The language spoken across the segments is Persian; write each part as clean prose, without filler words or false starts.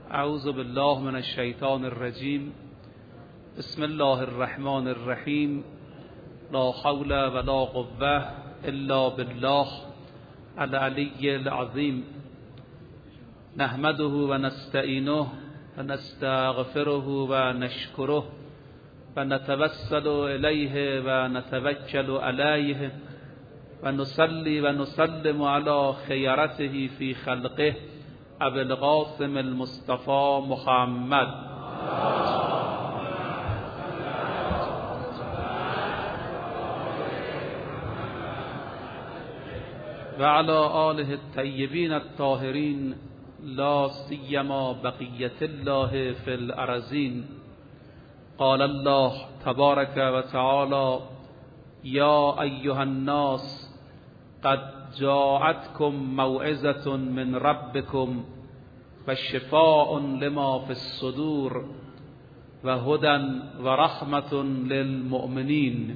اعوذ بالله من الشیطان الرجیم. بسم الله الرحمن الرحیم. لا حول ولا قوة الا بالله العلی العظیم. نحمده و نستعینه و نستغفره و نشکره و نتوسل الیه و نتوکل علیه و نصلی و نسلم علی خیرته فی خلقه ابی القاسم المصطفى محمد و علی آله الطیبین الطاهرین لا سیما بقیة الله فی الارضین. قال الله تبارک و تعالی یا ایها الناس قد جاءتكم موعظة من ربكم و شفاء لما في الصدور و هدى و رحمة للمؤمنین.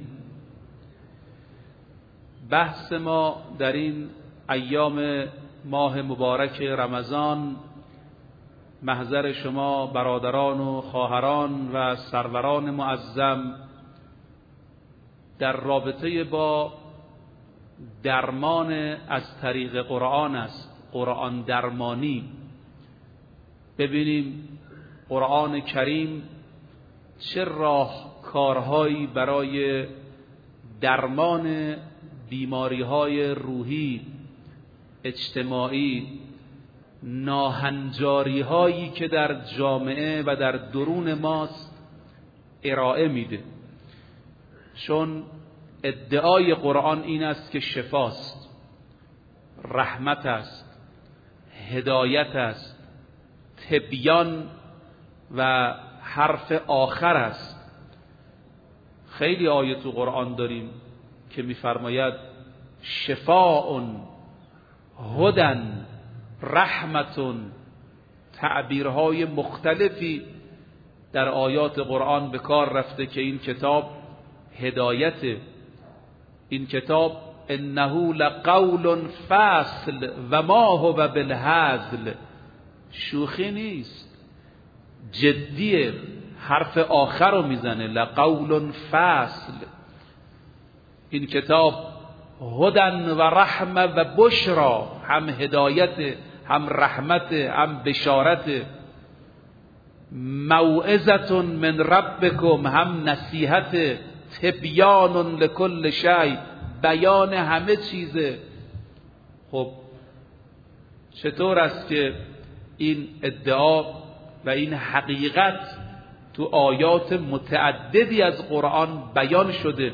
بحث ما در این ایام ماه مبارک رمضان محضر شما برادران و خواهران و سروران معظم در رابطه با درمان از طریق قرآن است، قرآن درمانی. ببینیم قرآن کریم چه راهکارهایی برای درمان بیماری‌های روحی، اجتماعی، ناهنجاری‌هایی که در جامعه و در درون ماست ارائه میده. چون ادعای قرآن این است که شفاست، رحمت است، هدایت است، تبیان و حرف آخر است. خیلی آیه تو قرآن داریم که می‌فرماید شفاء، هدى، رحمت. تعبیرهای مختلفی در آیات قرآن به کار رفته که این کتاب هدایت، این کتاب انه لقول فصل و ما هو بالهزل. شوخی نیست، جدیه، حرف آخر رو میزنه. لقول فصل. این کتاب هدى و رحمه و بشرا، هم هدایت، هم رحمت، هم بشارت. موعظة من ربکم، هم نصیحت. تبیان لکل شیء، بیان همه چیزه. خب چطور است که این ادعا و این حقیقت تو آیات متعددی از قرآن بیان شده؟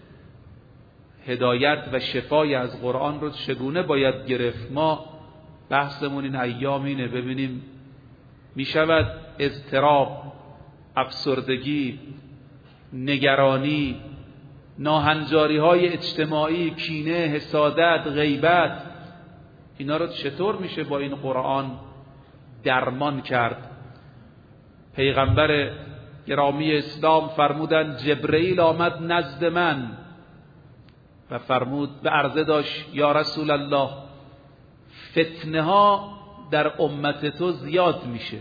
هدایت و شفای از قرآن رو چگونه باید گرفت؟ ما بحثمون این ایام اینه. ببینیم میشود اضطراب، افسردگی، نگرانی، ناهنجاری های اجتماعی، کینه، حسادت، غیبت، اینا رو چطور میشه با این قرآن درمان کرد؟ پیغمبر گرامی اسلام فرمودن جبرئیل آمد نزد من و فرمود، به عرضه داشت یا رسول الله فتنه ها در امت تو زیاد میشه،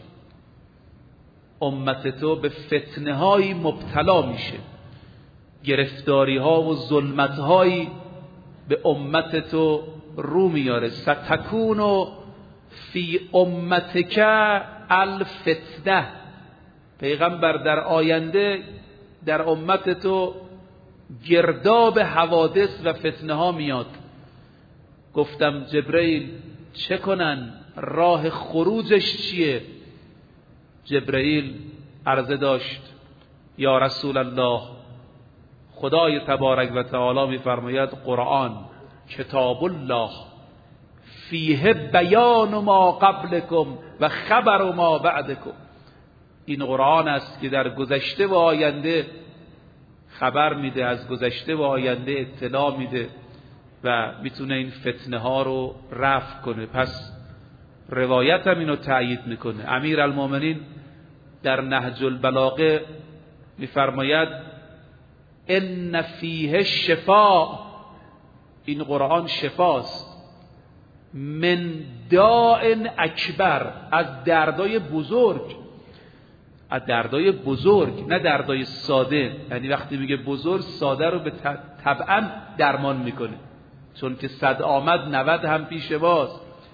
امت تو به فتنه هایی مبتلا میشه، گرفتاری ها و ظلمت هایی به امت تو رو میاره. ستکون فی امتک الفتنه. پیغمبر در آینده در امت تو گرداب حوادث و فتنه ها میاد. گفتم جبرئیل چه کنن؟ راه خروجش چیه؟ جبرئیل عرضه داشت یا رسول الله خدای تبارک و تعالی میفرماید قرآن کتاب الله فیه بیان ما قبلکم و خبر ما بعدکم. این قرآن است که در گذشته و آینده خبر میده، از گذشته و آینده اطلاع میده و میتونه این فتنه ها رو رفع کنه. پس روایت هم اینو تأیید میکنه. امیرالمومنین در نهج البلاغه میفرماید ان فیه شفاء، این قرآن شفاست. من داء اکبر، از دردای بزرگ، از دردای بزرگ، نه دردای ساده. یعنی وقتی میگه بزرگ، ساده رو به طبعا درمان میکنه، چون که 100 آمد 90 هم پیش باز.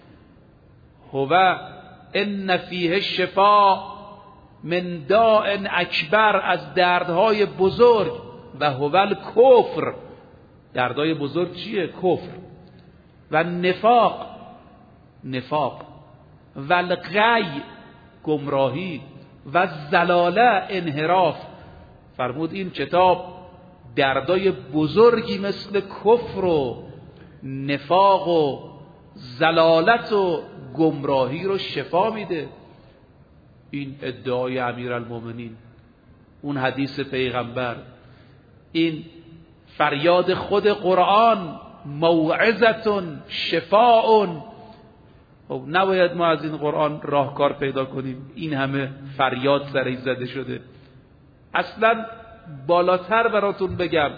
هو ان فیه شفاء من داء اکبر، از دردهای بزرگ. و هو الکفر، دردهای بزرگ چیه؟ کفر. و نفاق، نفاق. و الغی، گمراهی. و زلاله، انحراف. فرمود این کتاب دردای بزرگی مثل کفر و نفاق و زلالت و گمراهی رو شفا میده. این ادعای امیرالمومنین، اون حدیث پیغمبر، این فریاد خود قرآن، موعظتون شفاء. خب نباید ما از این قرآن راهکار پیدا کنیم، این همه فریاد سرش زده شده. اصلا بالاتر براتون بگم،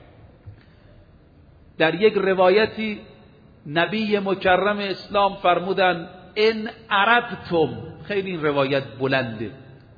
در یک روایتی نبی مکرم اسلام فرمودن ان اردتم، خیلی این روایت بلنده،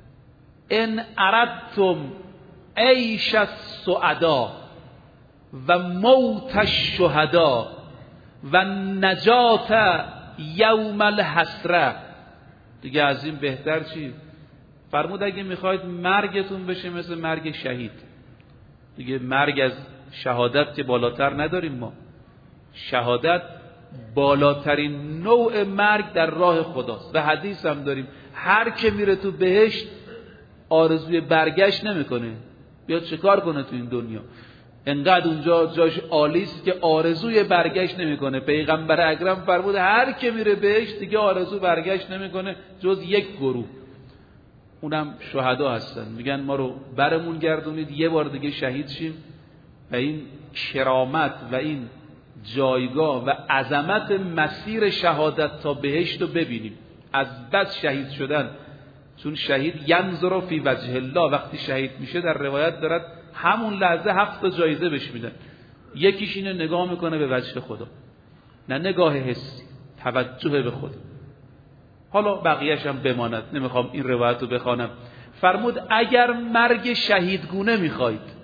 ان اردتم عیش السعدا و موت الشهدا و نجات یوم الحسره، دیگه از این بهتر چی؟ فرمود اگه میخواید مرگتون بشه مثل مرگ شهید، دیگه مرگ از شهادت که بالاتر نداریم ما. شهادت بالاترین نوع مرگ در راه خداست. و حدیث هم داریم هر که میره تو بهشت آرزوی برگشت نمیکنه، بیاد چیکار کنه تو این دنیا؟ انقدر اونجا جاش عالیست که آرزوی برگشت نمیکنه. پیغمبر اکرم فرمود هر که میره بهشت دیگه آرزو برگشت نمیکنه جز یک گروه، اونم شهدا هستن. میگن ما رو برمون گردونید یه بار دیگه شهید شیم و این کرامت و این جایگاه و عظمت مسیر شهادت تا بهشت رو ببینیم. از بس شهید شدن، چون شهید ینظر فی وجه الله، وقتی شهید میشه در روایت دارد همون لحظه 7 جایزه بهش میدن. یکیش اینو نگاه میکنه به وجه خدا، نه نگاه حسی، توجه به خدا. حالا بقیه‌اش هم بماند، نمیخوام این روایت رو بخوانم. فرمود اگر مرگ شهیدگونه میخواید،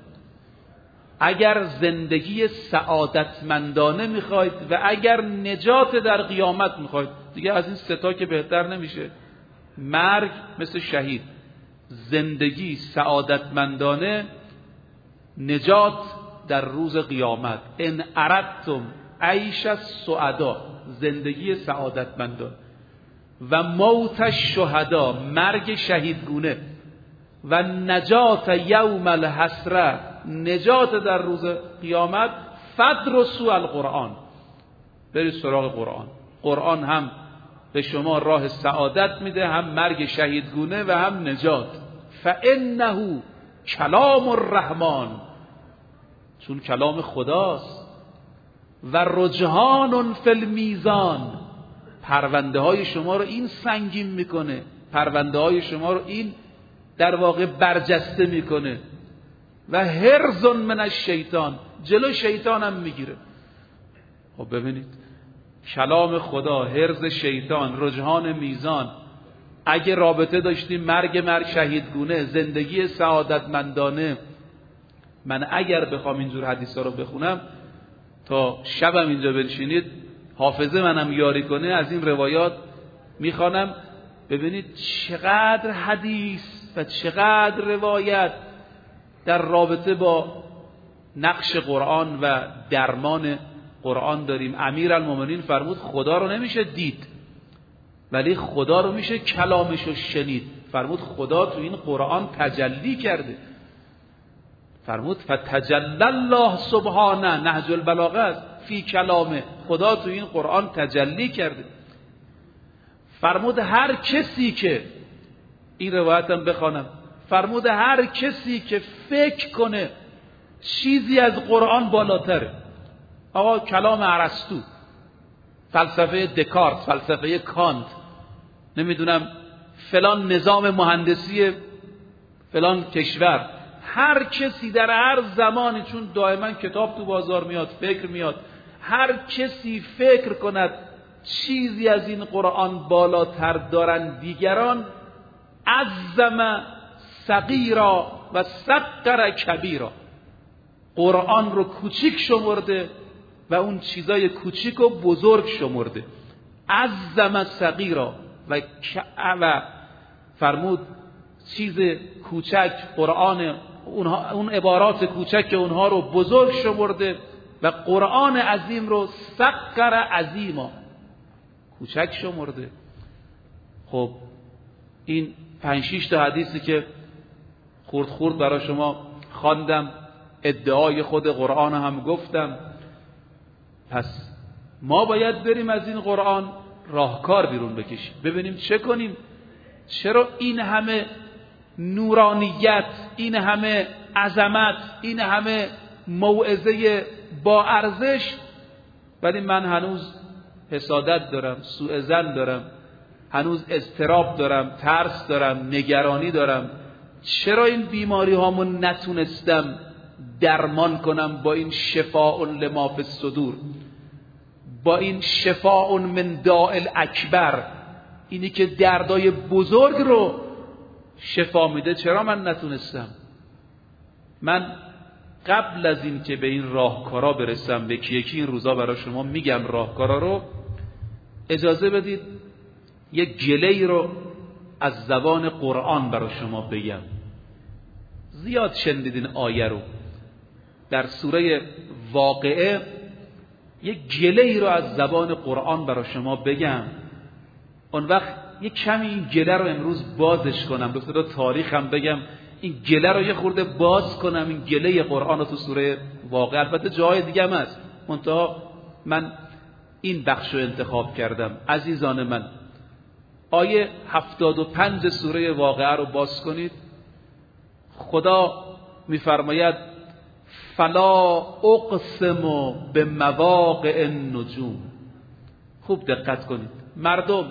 اگر زندگی سعادتمندانه میخواید و اگر نجات در قیامت میخواید، دیگه از این سه تا که بهتر نمیشه. مرگ مثل شهید، زندگی سعادتمندانه، نجات در روز قیامت. ان اردتم عیش السعدا، زندگی سعادتمندان، و موت الشهدا، مرگ شهیدگونه، و نجات یوم الحسره، نجات در روز قیامت. فدرسوا القرآن، برید سراغ قرآن. قرآن هم به شما راه سعادت میده، هم مرگ شهیدگونه و هم نجات. فانه کلام الرحمن، چون کلام خداست. و رجحان فی المیزان، پرونده های شما رو این سنگین میکنه، پرونده های شما رو این در واقع برجسته میکنه. و حرز من الشیطان، جلو شیطان هم میگیره. خب ببینید، کلام خدا، حرز شیطان، رجحان میزان. اگه رابطه داشتیم مرگ شهیدگونه، زندگی سعادتمندانه، من اگر بخوام اینجور حدیثا رو بخونم تا شبم اینجا بنشینید، حافظه منم یاری کنه، از این روایات میخوانم. ببینید چقدر حدیث و چقدر روایت در رابطه با نقش قرآن و درمان قرآن داریم. امیرالمومنین فرمود خدا رو نمیشه دید، ولی خدا رو میشه کلامش رو شنید. فرمود خدا تو این قرآن تجلی کرده. فرمود فتجلی الله سبحانه، نهج البلاغه است، فی کلامه، خدا تو این قرآن تجلی کرده. فرمود هر کسی که، این روایتم بخوانم، فرمود هر کسی که فکر کنه چیزی از قرآن بالاتره، آقا کلام ارسطو، فلسفه دکارت، فلسفه کانت، نمیدونم فلان نظام مهندسی فلان کشور، هر کسی در هر زمانی، چون دائما کتاب تو بازار میاد، فکر میاد، هر کسی فکر کند چیزی از این قرآن بالاتر دارن دیگران، عظم صغیرا و صغر کبیرا، قرآن رو کوچیک شمرده و اون چیزای کوچیک رو بزرگ شمرده. عظم صغیرا و فرمود چیز کوچک، قرآن اون عبارات کوچک اونها رو بزرگ شمرده و قرآن عظیم رو صغر عظیما، کوچک شمرده. خب این 5-6 تا حدیثی که خورد خورد برای شما خواندم، ادعای خود قرآن هم گفتم. پس ما باید بریم از این قرآن راهکار بیرون بکشیم، ببینیم چه کنیم. چرا این همه نورانیت، این همه عظمت، این همه موعظه با ارزش، ولی من هنوز حسادت دارم، سوء ظن دارم، هنوز اضطراب دارم، ترس دارم، نگرانی دارم. چرا این بیماری هامون نتونستم درمان کنم با این شفاء لما فی الصدور، با این شفاء من داء الاکبر، اینی که دردای بزرگ رو شفا میده؟ چرا من نتونستم؟ من قبل از این که به این راهکارا برسم، به یکی این روزا برای شما میگم راهکارا رو، اجازه بدید یک گله‌ای رو از زبان قرآن برای شما بگم. زیاد شنیدین آیه رو در سوره واقعه، یک گله‌ای رو از زبان قرآن برای شما بگم. اون وقت یک کمی این گله رو امروز بازش کنم، به خاطر تاریخ هم بگم، این گله رو یه خورده باز کنم، این گله قرآن رو تو سوره واقعه. البته جای دیگه هم هست، منتها من این بخش رو انتخاب کردم. عزیزان من، آیه 75 سوره واقعه رو باز کنید. خدا میفرماید فلا اقسم به مواقع النجوم. خوب دقت کنید مردم،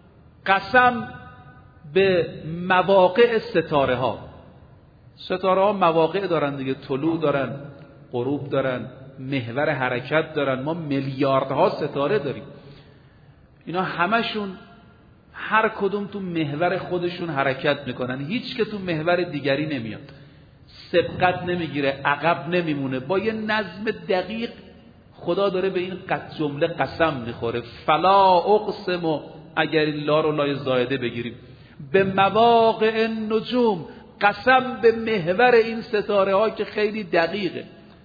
قسم به مواقع ستاره ها. ستاره ها مواقع دارن دیگه، طلوع دارن، غروب دارن، محور حرکت دارن. ما میلیاردها ستاره داریم، اینا همشون هر کدوم تو محور خودشون حرکت میکنن، هیچ که تو محور دیگری نمیاد، سبقت نمیگیره، عقب نمیمونه. با یه نظم دقیق خدا داره به این جمله قسم میخوره. فلا اقسم، اگر این لا رو لای زایده بگیریم، به مواقع النجوم، قسم به محور این ستاره ها که خیلی دقیقه.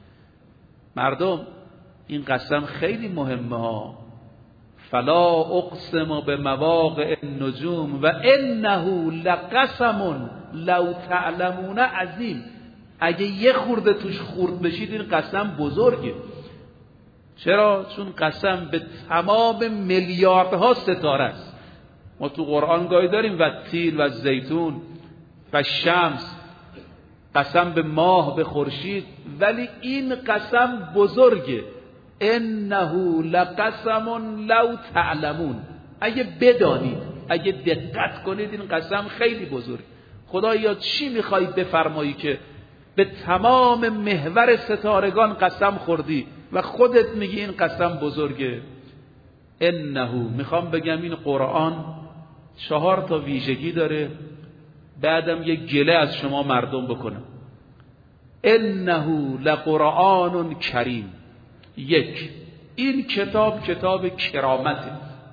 مردم این قسم خیلی مهمه ها. فلا اقسم به مواقع النجوم و انه لقسم لو تعلمون عظیم. اگه یه خورده توش خورد بشید این قسم بزرگه. چرا؟ چون قسم به تمام میلیاردها ستاره است. ما تو قرآن گاهی داریم و تیل و زیتون و شمس، قسم به ماه، به خورشید، ولی این قسم بزرگه. انه لقسم لو تعلمون، اگه بدانید، اگه دقت کنید این قسم خیلی بزرگ. خدایا چی میخوای بفرمایی که به تمام محور ستارگان قسم خوردی و خودت میگی این قسم بزرگه؟ انه، میخوام بگم این قرآن 4 تا ویژگی داره، بعدم یک گله از شما مردم بکنم. انه لقرآن کریم. 1، این کتاب کرامته.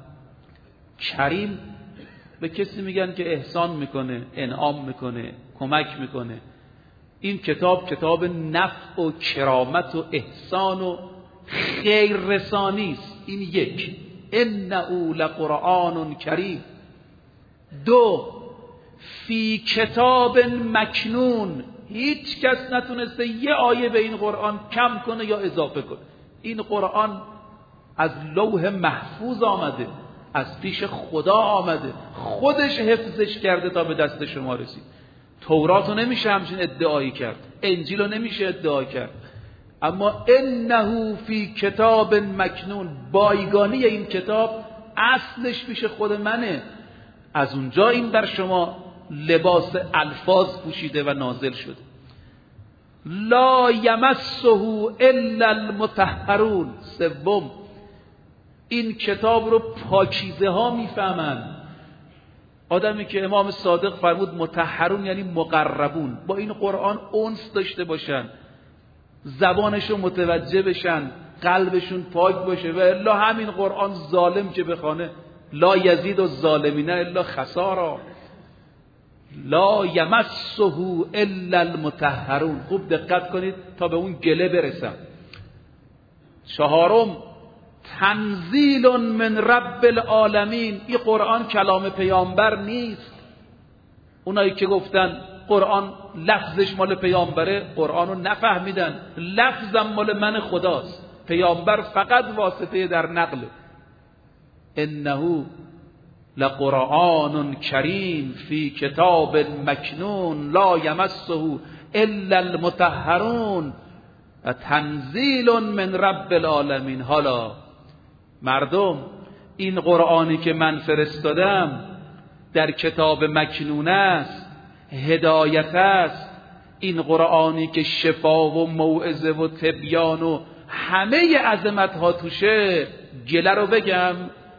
کریم به کسی میگن که احسان میکنه، انعام میکنه، کمک میکنه. این کتاب نفع و کرامت و احسان و خیر رسانی است. این 1، انه لقرآن کریم. 2، فی کتاب مکنون. هیچ کس نتونسته یه آیه به این قرآن کم کنه یا اضافه کنه. این قرآن از لوح محفوظ آمده، از پیش خدا آمده، خودش حفظش کرده تا به دست شما رسید. تورات رو نمیشه همچین ادعایی کرد، انجیل رو نمیشه ادعا کرد. اما انه فی کتاب مکنون، بایگانی این کتاب اصلش پیش خود منه. از اونجا این بر شما لباس الفاظ پوشیده و نازل شده. لا یمسه الا المطهرون. 3، این کتاب رو پاکیزه ها میفهمن. آدمی که امام صادق فرمود مطهرون یعنی مقربون، با این قرآن انس داشته باشن، زبانشو متوجه بشن، قلبشون پاک باشه. و الا همین قرآن ظالم که بخونه لا یزید الظالمین الا خسارا، لا یمسه الا المطهرون. خوب دقت کنید تا به اون گله برسم. چهارم، تنزیل من رب العالمین. این قرآن کلام پیامبر نیست. اونایی که گفتن قرآن لفظش مال پیامبره قرآن رو نفهمیدن. لفظم مال من خداست، پیامبر فقط واسطه در نقل. انه لقرآن کریم فی کتاب مکنون لا یمسه الا المطهرون و تنزیل من رب العالمین. حالا مردم، این قرآنی که من فرستادم در کتاب مکنون است، هدایت است. این قرآنی که شفا و موعظه و تبیان و همه عظمت ها توشه. گله رو بگم،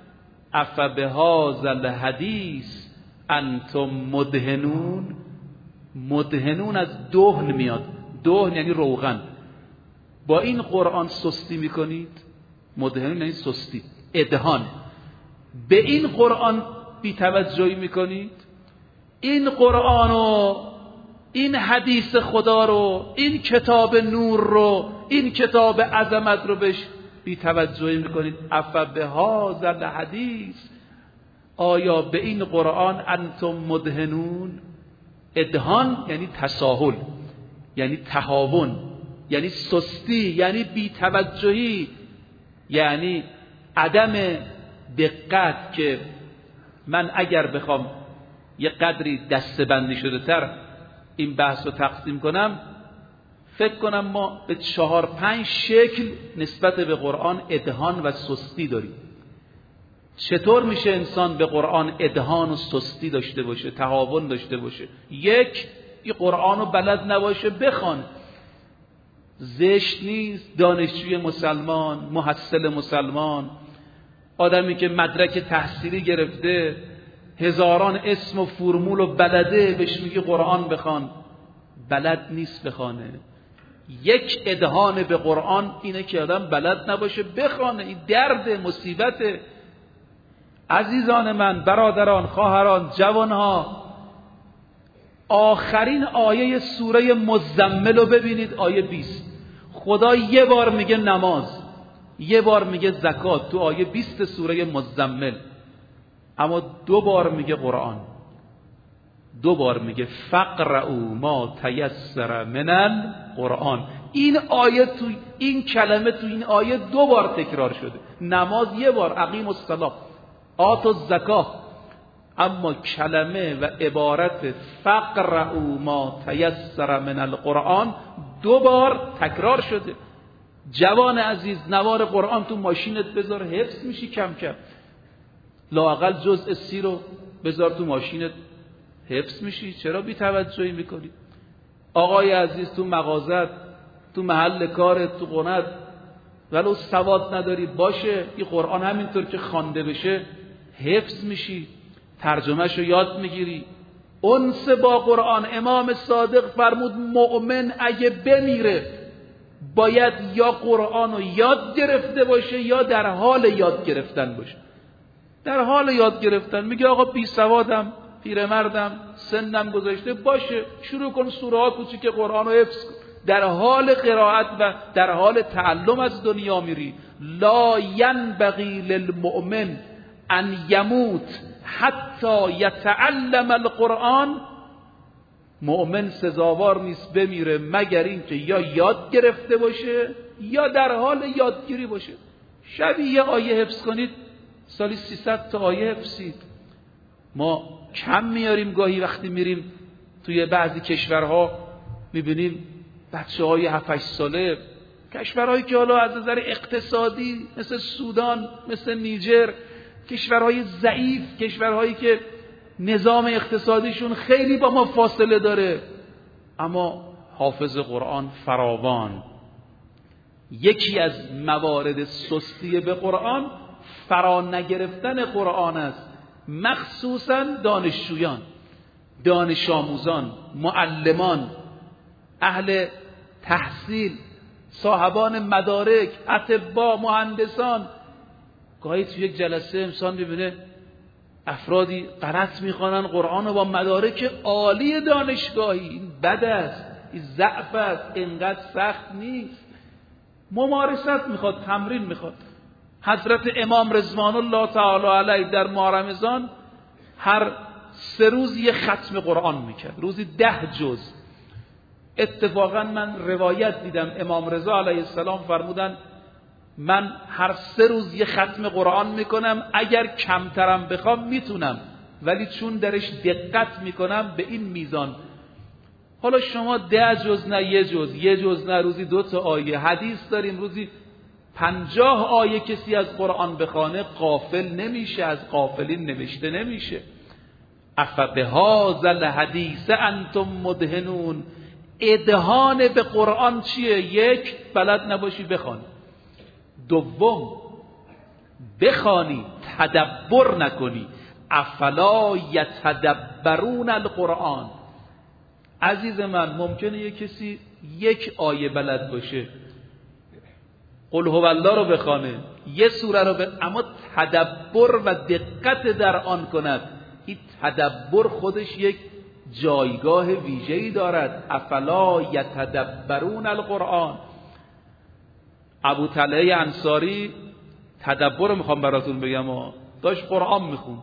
افبهذا الحدیث انتم مدهنون. مدهنون از دهن میاد، دهن یعنی روغن. با این قرآن سستی میکنید. مدهنون یعنی سستی، ادهان. به این قرآن بی‌توجهی میکنید. این قرآن و این حدیث خدا رو، این کتاب نور رو، این کتاب عظمت رو بهش بی‌توجهی میکنید. افبهذا الحدیث، آیا به این قرآن انتم مدهنون؟ ادهان یعنی تساهل، یعنی تهاون، یعنی سستی، یعنی بی‌توجهی، یعنی عدم دقت. که من اگر بخوام یه قدری دسته‌بندی شده تر این بحث رو تقسیم کنم، فکر کنم ما به 4-5 شکل نسبت به قرآن ادهان و سستی داریم. چطور میشه انسان به قرآن ادهان و سستی داشته باشه، تهاون داشته باشه؟ یک، این قرآن رو بلد نباشه بخوان. زشت نیست دانشجوی مسلمان، محصل مسلمان، آدمی که مدرک تحصیلی گرفته، هزاران اسم و فرمول و بلده، بهش میگه قرآن بخوان، بلد نیست بخوانه. یک ادهان به قرآن اینه که آدم بلد نباشه بخوانه. این درد، مصیبت. عزیزان من، برادران، خواهران، جوانها، آخرین آیه سوره مزمل رو ببینید، آیه 20. خدا یه بار میگه نماز، یه بار میگه زکات تو آیه 20 سوره مزمل، اما 2 بار میگه قرآن. 2 بار میگه فقرؤ ما تیسر من القرآن. این آیه تو این کلمه تو این آیه 2 بار تکرار شده. نماز 1 بار، اقیم الصلاة، آتوا الزکات. اما کلمه و عبارت فقرؤ ما تیسر من القرآن 2 بار تکرار شده. جوان عزیز، نوار قرآن تو ماشینت بذار، حفظ میشی کم کم. لااقل جزء 30 رو بذار تو ماشینت، حفظ میشی. چرا بی توجهی میکنی؟ آقای عزیز، تو مغازت، تو محل کارت، تو خونت، ولو سواد نداری باشه، این قرآن همینطور که خوانده بشه حفظ میشی، ترجمهش رو یاد میگیری. انس با قرآن. امام صادق فرمود مؤمن اگه بمیره باید یا قرآن رو یاد گرفته باشه یا در حال یاد گرفتن باشه. در حال یاد گرفتن. میگه آقا بی سوادم، پیرمردم، سنم گذاشته، باشه شروع کن سوره ها کوچیک قرآن رو حفظ کن. در حال قرائت و در حال تعلم از دنیا میری. لا ینبغی للمؤمن ان یموت حتی یتعلم القرآن. مؤمن سزاوار نیست بمیره مگر اینکه یا یاد گرفته باشه یا در حال یادگیری باشه. شبی یه آیه حفظ کنید، سالی 300 تا آیه حفظید. ما کم میاریم گاهی وقتی میریم توی بعضی کشورها میبینیم بچه‌های 7-8 ساله، کشورهایی که حالا از نظر اقتصادی مثل سودان، مثل نیجر، کشورهای ضعیف، کشورهایی که نظام اقتصادیشون خیلی با ما فاصله داره، اما حافظ قرآن فراوان. یکی از موارد سستی به قرآن فرا نگرفتن قرآن است، مخصوصا دانشجویان، دانش آموزان، معلمان، اهل تحصیل، صاحبان مدارک، اطباء، مهندسان. گاهی تو یک جلسه انسان میبینه افرادی غلط میخوانن قرآن و با مدارک عالی دانشگاهی. این بد است، این ضعف است، اینقدر سخت نیست. ممارست میخواد، تمرین میخواد. حضرت امام رضوان الله تعالی علیه در ماه رمضان هر 3 روز یه ختم قرآن میکرد، روزی 10 جز. اتفاقا من روایت دیدم امام رضا علیه السلام فرمودن من هر 3 روز یه ختم قرآن میکنم، اگر کمترم بخوام میتونم، ولی چون درش دقت میکنم به این میزان. حالا شما 10 جز نه 1 جز، 1 جز نه روزی 2 تا آیه. حدیث داریم روزی 50 آیه کسی از قرآن بخونه غافل نمیشه، از غافلین نوشته نمیشه. افبهذا الحدیث انتم مدهنون. ادهان به قرآن چیه؟ 1 بلد نباشی بخوانی، 2 بخوانی تدبر نکنی. افلا یتدبرون القرآن. عزیز من ممکنه یک کسی 1 آیه بلد باشه، قل هو الله رو بخوانه، 1 سوره رو اما تدبر و دقت در آن کند. این تدبر خودش یک جایگاه ویژه‌ای دارد. افلا یتدبرون القرآن. ابو طلحه انصاری، تدبر رو میخوام براتون بگم، داشت قرآن میخوند،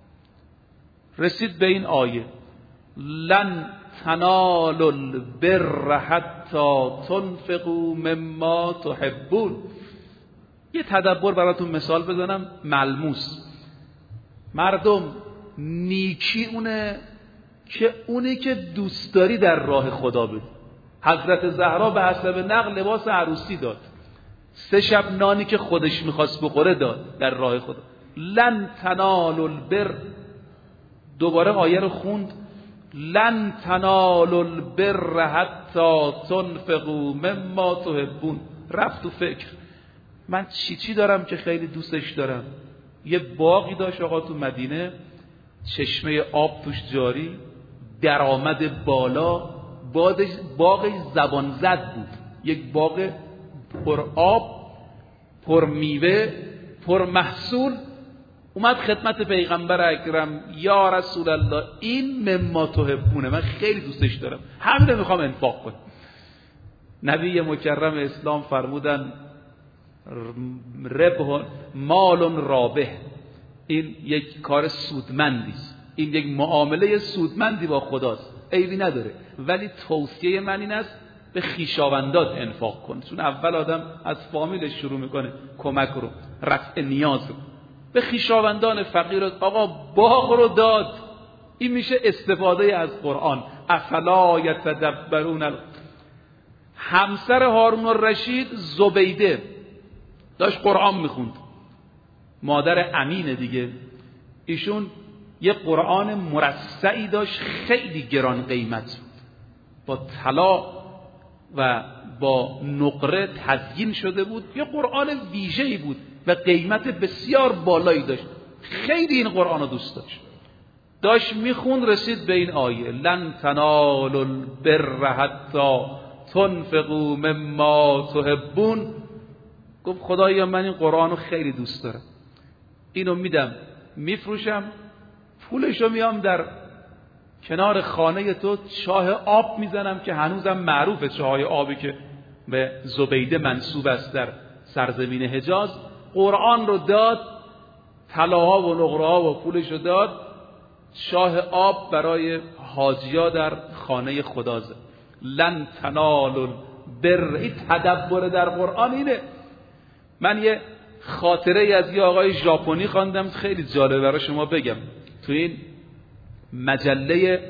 رسید به این آیه لن تنالوا البر حتی تنفقوا مما تحبون. یه تدبر براتون مثال بزنم ملموس. مردم نیکی اونی که دوست داری در راه خدا بده. حضرت زهرا به حسب نقل لباس عروسی داد، 3 شب نانی که خودش میخواست بخوره داد در راه خدا. لن تنالوا البر، دوباره آیه رو خوند لن تنالوا البر حتی تنفقوا مما تحبون. رفت تو فکر من چی دارم که خیلی دوستش دارم. یه باغی داشت آقا تو مدینه، چشمه آب توش جاری، درآمد بالا، باغ زبان زد بود، یک باغ پر آب، پر میوه، پر محصول. اومد خدمت پیغمبر اکرم، یا رسول الله این مما تحبونه، من خیلی دوستش دارم، همین رو میخوام انفاق کنم. نبی مکرم اسلام فرمودن ربح مال رابح، این یک کار سودمندی است، این یک معامله سودمندی با خداست، عیبی نداره، ولی توصیه من این است به خویشاوندات انفاق کن. چون اول آدم از فامیلش شروع میکنه کمک رو، رفع نیاز رو. به خویشاوندان فقیر، آقا باغ رو داد، این میشه استفاده از قرآن. افلا یتدبرون. همسر هارون الرشید زبیده داشت قرآن میخوند، مادر امینه دیگه، ایشون یه قرآن مرصعی داشت خیلی گران قیمت بود، با طلا و با نقره تزیین شده بود، یه قرآن ویژه‌ای بود و قیمت بسیار بالایی داشت. خیلی این قرآن رو دوست داشت میخوند، رسید به این آیه لن تنالوا البر حتی تنفقوا مما تحبون. گفت خدایا من این قرآن رو خیلی دوست دارم، اینو میدم میفروشم، پولشو میام در کنار خانه تو چاه آب میزنم که هنوزم معروفه چاه آبی که به زبیده منسوب است در سرزمین حجاز. قرآن رو داد، طلاها و نقره‌ها و پولشو داد، چاه آب برای حاجیا در خانه خدا زد. لن تنالوا البر. این تدبر در قرآن اینه. من یه خاطره از یه آقای ژاپنی خواندم خیلی جالبه برای شما بگم. تو این مجله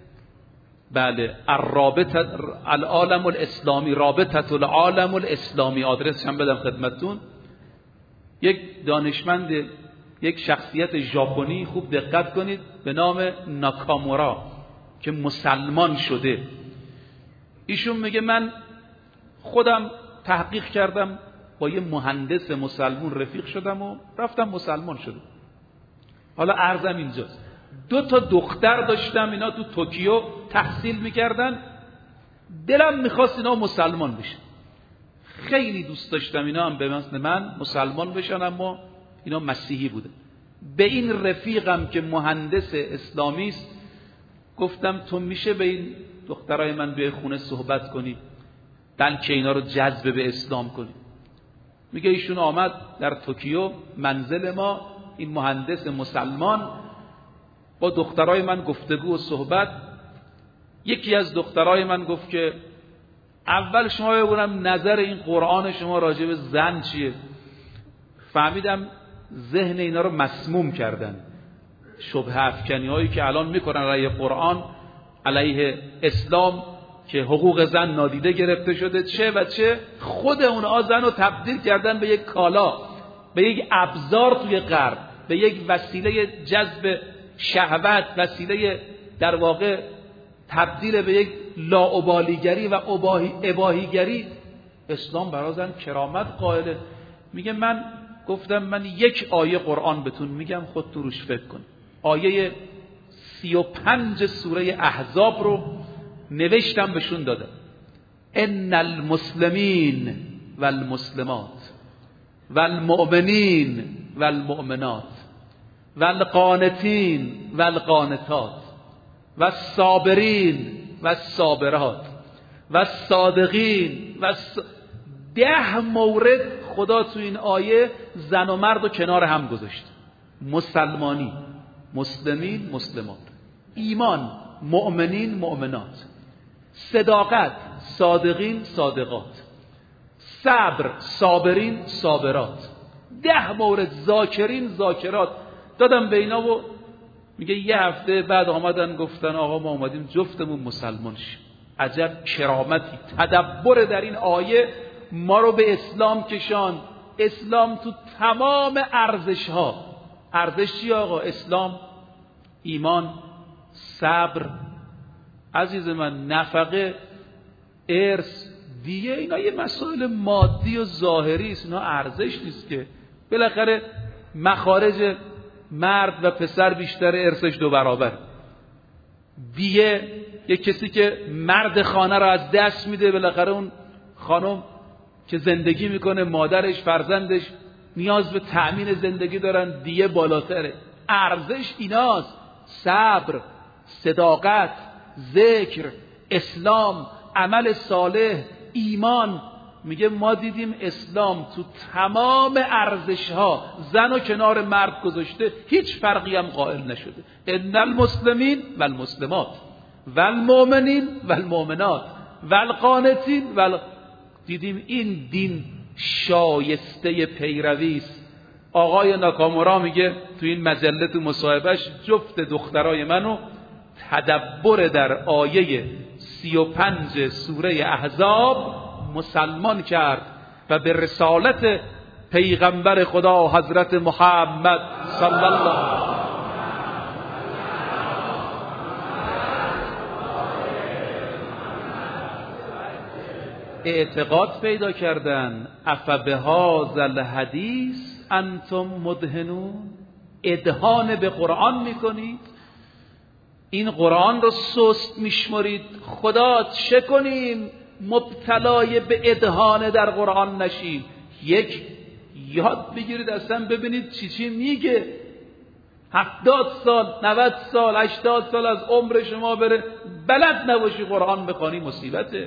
الرابطه العالم الاسلامی، رابطه العالم الاسلامی، آدرسش هم بدم خدمتتون. یک دانشمند، یک شخصیت ژاپنی، خوب دقت کنید، به نام ناکامورا که مسلمان شده. ایشون میگه من خودم تحقیق کردم، با یه مهندس مسلمون رفیق شدم و رفتم مسلمان شدم. حالا عرضم اینجاست، 2 تا دختر داشتم، اینا تو توکیو تحصیل میکردن، دلم میخواست اینا مسلمان بشن، خیلی دوست داشتم اینا هم به مثل من مسلمان بشن، اما اینا مسیحی بوده. به این رفیقم که مهندس اسلامی است گفتم تو میشه به این دخترای من بیای خونه صحبت کنی بلکه اینا رو جذب به اسلام کنی؟ میگه ایشون آمد در توکیو منزل ما، این مهندس مسلمان با دخترای من گفتگو و صحبت. یکی از دخترای من گفت که اول شما بگونم نظر این قرآن شما راجع به زن چیه؟ فهمیدم ذهن اینا رو مسموم کردن، شبهه افکنی هایی که الان میکنن علیه قرآن، علیه اسلام، که حقوق زن نادیده گرفته شده، چه و چه. خود اونها زن رو تبدیل کردن به یک کالا، به یک ابزار توی غرب، به یک وسیله جذب شهوت، وسیله در واقع تبدیل به یک لاابالیگری و اباحیگری. اسلام برای زن کرامت قائله. میگه من گفتم من یک آیه قرآن بهتون میگم، خود تو روش فکر کن. آیه 35 سوره احزاب رو نوشتم بهشون دادم. ان المسلمین والمسلمات والمؤمنین والمؤمنات والقانتین والقانتات والصابرین والصابرات والصادقین 10 مورد خدا تو این آیه زن و مرد رو کنار هم گذاشت. مسلمانی، مسلمین، مسلمات، ایمان، مؤمنین، مؤمنات، صداقت، صادقین، صادقات، صبر، صابرین، صابرات. 10 مورد، ذاکرین، ذاکرات دادم به اینا. و میگه یه هفته بعد آمدن گفتن آقا ما اومدیم جفتمون مسلمان شیم. عجب کرامتی، تدبر در این آیه ما رو به اسلام کشان. اسلام تو تمام ارزش ها، ارزش چی آقا؟ اسلام، ایمان، صبر، عزیز من، نفقه، ارث، دیگه اینا یه مسائل مادی و ظاهری است، اینا ارزش نیست که. بالاخره مخارج مرد و پسر بیشتر، ارثش 2 برابر. دیگه یه کسی که مرد خانه رو از دست میده، بالاخره اون خانم که زندگی میکنه، مادرش، فرزندش نیاز به تأمین زندگی دارن، دیگه بالاتره. ارزش ایناست: صبر، صداقت، ذکر، اسلام، عمل صالح، ایمان. میگه ما دیدیم اسلام تو تمام ارزش ها زن و کنار مرد گذاشته، هیچ فرقی هم قائل نشده. ان المسلمین والمسلمات والمؤمنین والمؤمنات والقانتین دیدیم این دین شایسته پیروی است. آقای ناکامورا میگه تو این مجله تو مصاحبهش جفت دخترای منو تدبر در آیه 35 سوره احزاب مسلمان کرد و به رسالت پیغمبر خدا حضرت محمد صلی الله اعتقاد پیدا کردن. افبهذا الحدیث انتم مدهنون، ادهان به قرآن میکنید، این قرآن رو سست میشمرید. خدا چه کنیم مبتلای به ادهان در قرآن نشیم؟ یک یاد بگیرید اصلا ببینید چی میگه. 70 سال 90 سال 80 سال از عمر شما بره بلد نباشی قرآن بخوانی، مصیبته.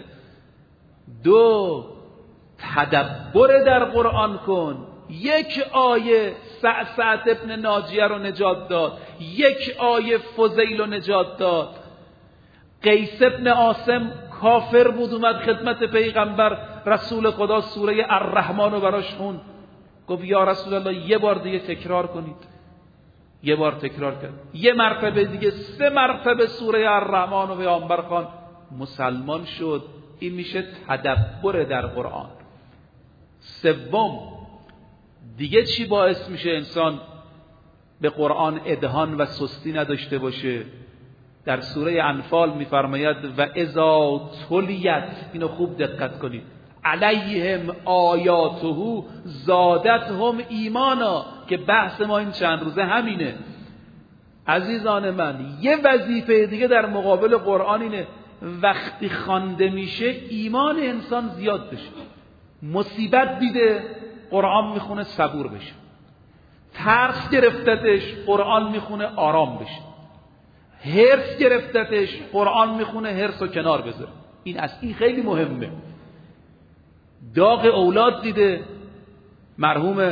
2 تدبر در قرآن کن. یک آیه سعد ابن ناجیه رو نجات داد، یک آیه فضیل رو نجات داد. قیس ابن عاصم کافر بود، اومد خدمت پیغمبر رسول خدا سوره الرحمن رو براش خوند، گفت یا رسول الله یه بار دیگه تکرار کنید. یه بار تکرار کرد، یه مرتبه دیگه، 3 مرتبه سوره الرحمن رو پیغمبر خواند، مسلمان شد. این میشه تدبر در قرآن. 3 دیگه چی باعث میشه انسان به قرآن ادهان و سستی نداشته باشه؟ در سوره انفال میفرماید و اذا تلیت، اینو خوب دقت کنید، علیهم آیاته زادتهم ایمانا، که بحث ما این چند روزه همینه. عزیزان من، یه وظیفه دیگه در مقابل قرآن اینه وقتی خوانده میشه ایمان انسان زیاد بشه. مصیبت دیده قرآن میخونه صبور بشه، ترس گرفتتش قرآن میخونه آرام بشه، حرص گرفتتش قرآن میخونه حرص رو کنار بذاره. این خیلی مهمه. داغ اولاد دیده، مرحوم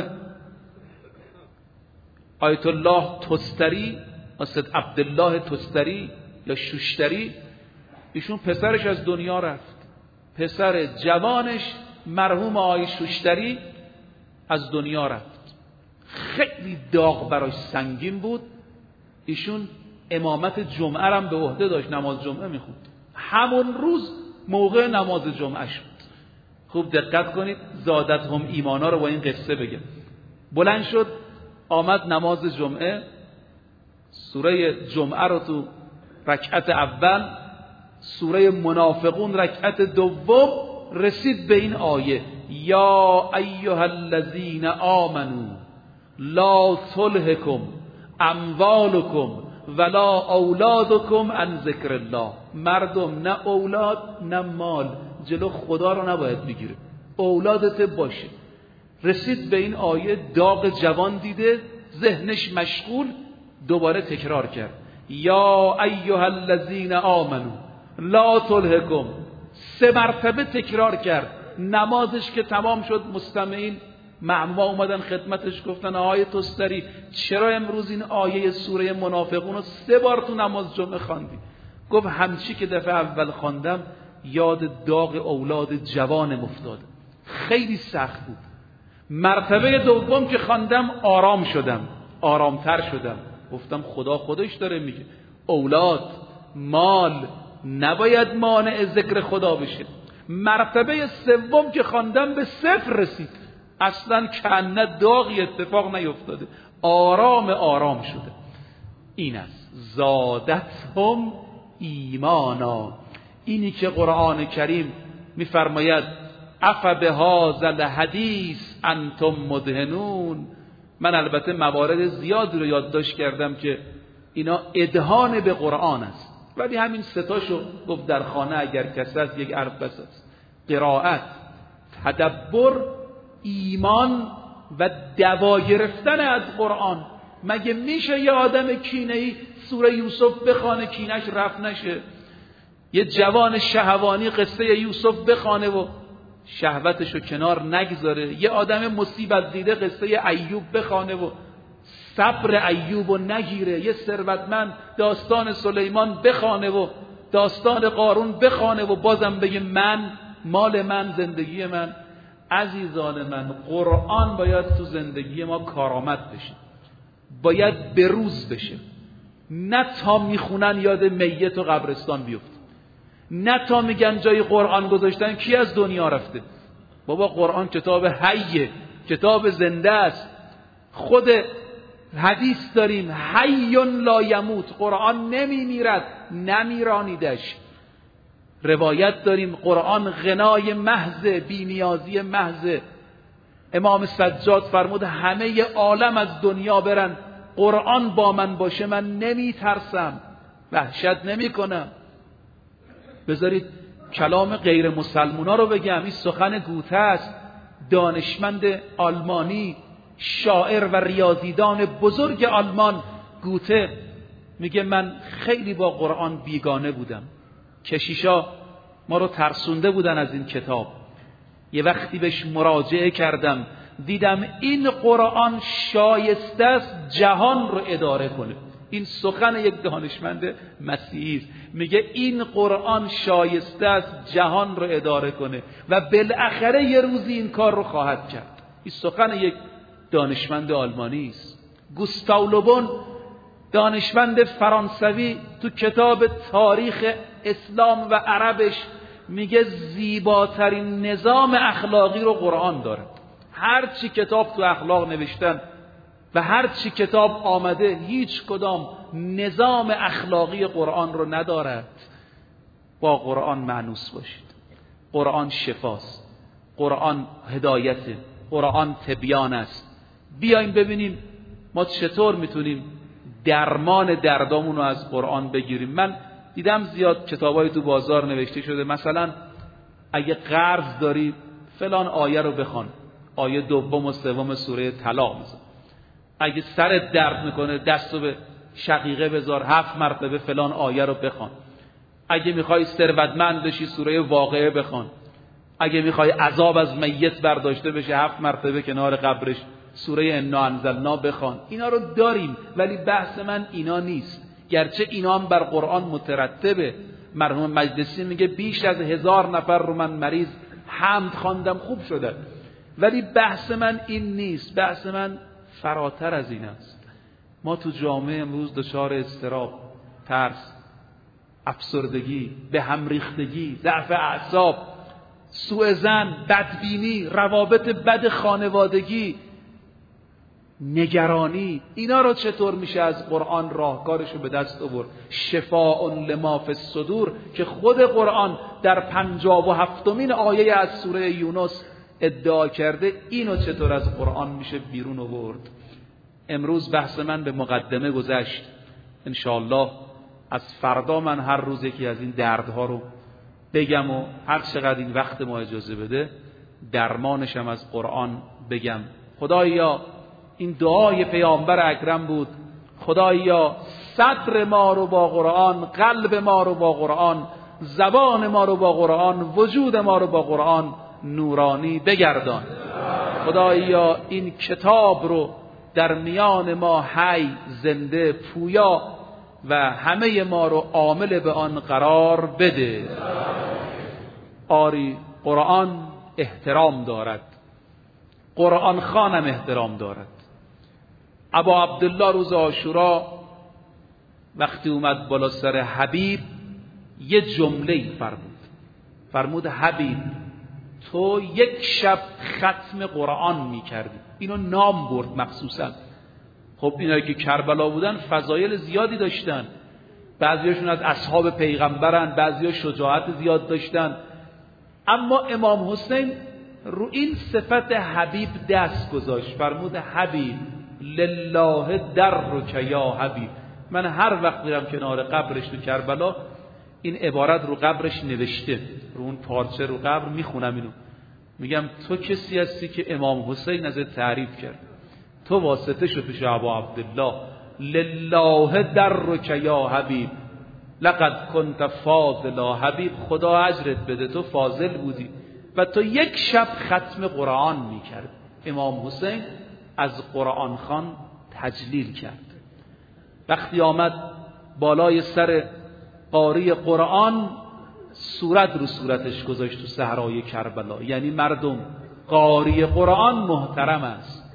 آیت الله تستری، اسد عبدالله تستری یا شوشتری، ایشون پسرش از دنیا رفت. پسر جوانش مرحوم آقای شوشتری از دنیا رفت. خیلی داغ براش سنگین بود. ایشون امامت جمعه هم به عهده داشت، نماز جمعه میخوند. همون روز موقع نماز جمعه شد. خوب دقت کنید، زادتهم ایمانا رو با این قصه بگم. بلند شد آمد نماز جمعه، سوره جمعه رو تو رکعت اول، سوره منافقون رکعت دوم، رسید به این آیه یا ایها الذین آمنو لا تلهکم اموالکم ولا اولادکم عن ذکر الله. مردم نه اولاد نه مال جلو خدا رو نباید بگیره، اولادت باشه. رسید به این آیه، داغ جوان دیده، ذهنش مشغول، دوباره تکرار کرد یا ایها الذین آمنو لا تلهکم. 3 مرتبه تکرار کرد. نمازش که تمام شد، مستمعین معما اومدن خدمتش، گفتن آقای تستری چرا امروز این آیه سوره منافقون رو 3 بار تو نماز جمعه خواندی؟ گفت همچی که دفعه اول خواندم یاد داغ اولاد جوانم افتاد، خیلی سخت بود. مرتبه دوم که خواندم آرام شدم، آرامتر شدم. گفتم خدا خودش داره میگه اولاد مال نباید مانع ذکر خدا بشه. مرتبه سوم که خواندم به 0 رسید، اصلا کنه داغی اتفاق نیفتاده، آرام شده. این است زادتهم ایمانا. اینی که قرآن کریم میفرماید افبهذا الحدیث انتم مدهنون. من البته موارد زیادی رو یادداشت کردم که اینا ادهان به قرآن است، ولی همین 3 تاشو گفت در خانه اگر کسی است یک حرف بس است: قرائت، تدبر، ایمان و دوا گرفتن از قرآن. مگه میشه یه آدم کینه‌ای سوره یوسف بخونه کینش رفت نشه؟ یه جوان شهوانی قصه یوسف بخونه و شهوتشو کنار نگذاره؟ یه آدم مصیبت دیده قصه ایوب بخونه و صبر ایوبو نگیره؟ یه ثروتمند داستان سلیمان بخونه و داستان قارون بخونه و بازم بگه من، مال من، زندگی من؟ عزیزان من، قرآن باید تو زندگی ما کارآمد بشه، باید بروز بشه. نه تا میخونن یاد میت و قبرستان بیفته، نه تا میگن جای قرآن گذاشتن کی از دنیا رفته. بابا قرآن کتاب حیه، کتاب زنده است. خود حدیث داریم حی لا یموت، قرآن نمیمیرد، نمیرانیدش. روایت داریم قرآن غنای محض، بی‌نیازی محض. امام سجاد فرمود همه عالم از دنیا برن، قرآن با من باشه من نمیترسم، وحشت نمی کنم. بذارید کلام غیر مسلمونا رو بگم. این سخن گوته است، دانشمند آلمانی، شاعر و ریاضیدان بزرگ آلمان. گوته میگه من خیلی با قرآن بیگانه بودم، کشیشا ما رو ترسونده بودن از این کتاب. یه وقتی بهش مراجعه کردم دیدم این قرآن شایسته است جهان رو اداره کنه. این سخن یک دانشمند مسیحی است، میگه این قرآن شایسته است جهان رو اداره کنه و بالاخره یه روزی این کار رو خواهد کرد. این سخن یک دانشمند آلمانی است. گوستاو لوبون، دانشمند فرانسوی، تو کتاب تاریخ اسلام و عربش میگه زیباترین نظام اخلاقی رو قرآن داره. هر چی کتاب تو اخلاق نوشتن و هر چی کتاب آمده هیچ کدام نظام اخلاقی قرآن رو ندارد. با قرآن مانوس باشید. قرآن شفاست، قرآن هدایته، قرآن تبیان است. بیایم ببینیم ما چطور میتونیم درمان دردامون رو از قرآن بگیریم. من دیدم زیاد کتابای تو بازار نوشته شده مثلا اگه قرض داری فلان آیه رو بخوان، آیه 2 و 3 سوره طلاق مثلا. اگه سرت درد میکنه دستو به شقیقه بذار 7 مرتبه فلان آیه رو بخوان. اگه میخوای ثروتمند بشی سوره واقعه بخوان. اگه میخوای عذاب از میت برداشته بشه 7 مرتبه کنار قبرش سوره انا انزلنا بخوان. اینا رو داریم ولی بحث من اینا نیست، گرچه اینا هم بر قرآن مترتبه. مرحوم مجلسی میگه بیش از 1000 نفر رو من مریض حمد خواندم خوب شده، ولی بحث من این نیست. بحث من فراتر از این است. ما تو جامعه امروز دچار اضطراب، ترس، افسردگی، به هم ریختگی، ضعف اعصاب، سوء ظن، بدبینی، روابط بد خانوادگی، نگرانی، اینا رو چطور میشه از قرآن راهکارشو به دست آورد؟ شفاء لما فی الصدور که خود قرآن در 57مین آیه از سوره یونس ادعا کرده، اینو چطور از قرآن میشه بیرون آورد؟ امروز بحث من به مقدمه گذشت. انشاءالله از فردا من هر روز یکی از این دردها رو بگم و هر چقدر این وقت ما اجازه بده درمانشم از قرآن بگم. خدایا این دعای پیامبر اکرم بود، خدایا صدر ما رو با قرآن، قلب ما رو با قرآن، زبان ما رو با قرآن، وجود ما رو با قرآن نورانی بگردان. خدایا این کتاب رو در میان ما حی، زنده، پویا و همه ما رو عامل به آن قرار بده. آری قرآن احترام دارد، قرآن خوانم احترام دارد. ابا عبدالله روز عاشورا وقتی اومد بالا سر حبیب یه جمله فرمود حبیب تو یک شب ختم قرآن میکردی. اینو نام برد مخصوصا. خب اینایی که کربلا بودن فضایل زیادی داشتن، بعضیاشون از اصحاب پیغمبرن، بعضیا شجاعت زیاد داشتن، اما امام حسین رو این صفت حبیب دست گذاشت. فرمود حبیب لله درک یا حبیب. من هر وقت میرم کنار قبرش تو کربلا این عبارت رو قبرش نوشته، رو اون پارچه رو قبر میخونم اینو، میگم تو کسی هستی که امام حسین ازت تعریف کرد، تو واسطه شو پیش ابا عبدالله. لله درک یا حبیب لقد کنت فاضلا. حبیب خدا اجرت بده، تو فاضل بودی و تو یک شب ختم قرآن میکرد. امام حسین از قرآن خوان تجلیل کرد. وقتی آمد بالای سر قاری قرآن صورت رو صورتش گذاشت تو صحرای کربلا. یعنی مردم، قاری قرآن محترم است،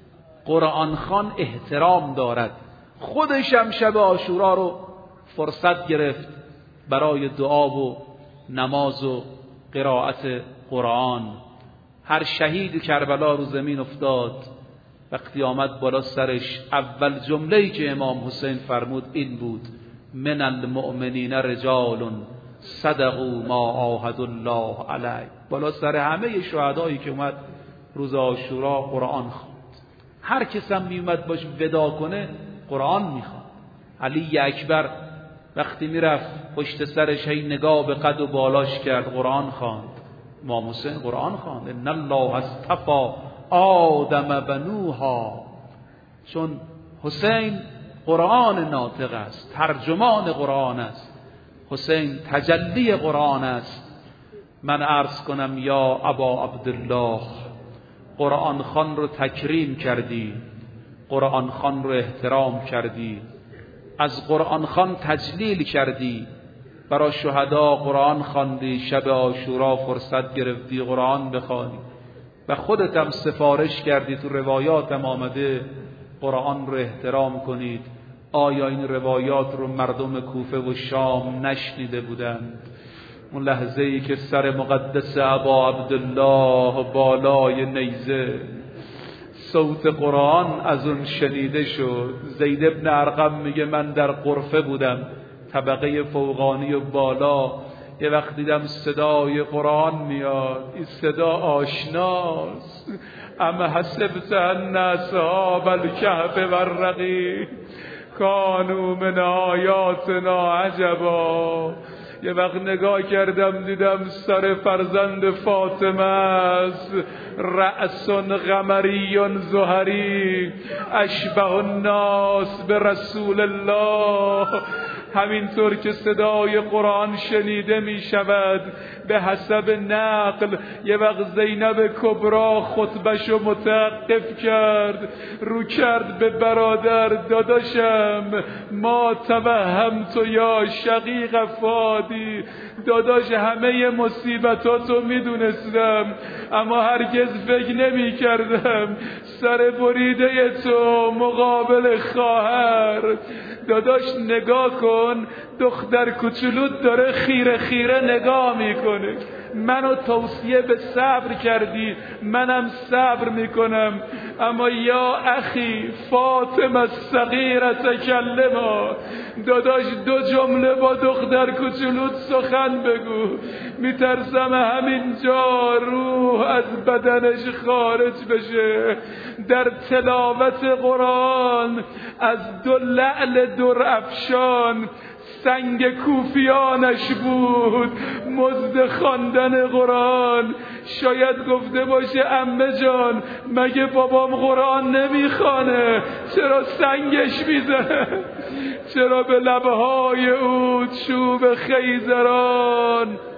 قرآن خوان احترام دارد. خودش هم شب عاشورا رو فرصت گرفت برای دعا و نماز و قرائت قرآن. هر شهید کربلا رو زمین افتاد، وقتی آمد بالا سرش اول جمله‌ای که امام حسین فرمود این بود من المؤمنین رجال صدقوا ما عاهدوا الله علیه. بالا سر همه شهدایی که اومد روز عاشورا قرآن خواند. هر کس هم میومد باش ودا کنه قرآن میخواند. علی اکبر وقتی میرفت پشت سرش هی نگاه به قد و بالاش کرد، قرآن خواند. امام حسین قرآن خواند ان الله اصطفى آدم بنوها. چون حسین قرآن ناطق است، ترجمان قرآن است، حسین تجلی قرآن است. من عرض کنم یا ابا عبدالله قرآن خوان رو تکریم کردی، قرآن خوان رو احترام کردی، از قرآن خوان تجلیل کردی، برای شهدا قرآن خواندی، شب عاشورا فرصت گرفتی قرآن بخوانی و خودت هم سفارش کردی، تو روایات هم آمده قرآن رو احترام کنید. آیا این روایات رو مردم کوفه و شام نشنیده بودند؟ اون لحظه ای که سر مقدس ابا عبدالله بالای نیزه صوت قرآن از اون شنیده شد، زید ابن ارقم میگه من در غرفه بودم، طبقه فوقانی و بالا، یه وقت دیدم صدای قرآن میاد، این صدا آشناست. اما حسبت ان اصحاب الکهف والرقیم کانوا من آیاتنا عجبا. یه وقت نگاه کردم دیدم سر فرزند فاطمه است، رأس قمری زهری اشبه الناس به رسول الله. همینطور که صدای قرآن شنیده می شود به حسب نقل، یه وقت زینب کبرا خطبشو متوقف کرد، رو کرد به برادر، داداشم ما توهمت یا شقیق فادی، داداش همه مصیبتاتو میدونستم اما هرگز فکر نمی کردم سر بریده تو مقابل خواهر. داداش نگاه کن، دختر کوچولوت داره خیره خیره نگاه میکنه، منو توصیه به صبر کردی، منم صبر میکنم. اما یا اخی فاطمه الصغیره تکلما، داداش دو جمله با دختر کوچولوت سخن بگو، میترسم همینجا روح از بدنش خارج بشه. در تلاوت قرآن از دو لعل درافشان سنگ کوفیانش بود مزد خواندن قرآن. شاید گفته باشه عمه جان مگه بابام قرآن نمیخوانه، چرا سنگش میزنه؟ چرا به لبهای او چوب خیزران